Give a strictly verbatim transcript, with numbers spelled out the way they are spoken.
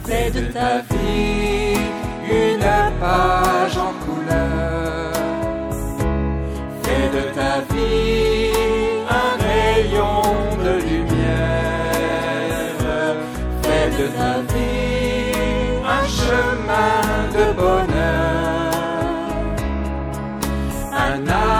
Fais de ta vie une page en couleur. Fais de ta vie un rayon de lumière. Fais de ta vie un chemin de bonheur. Un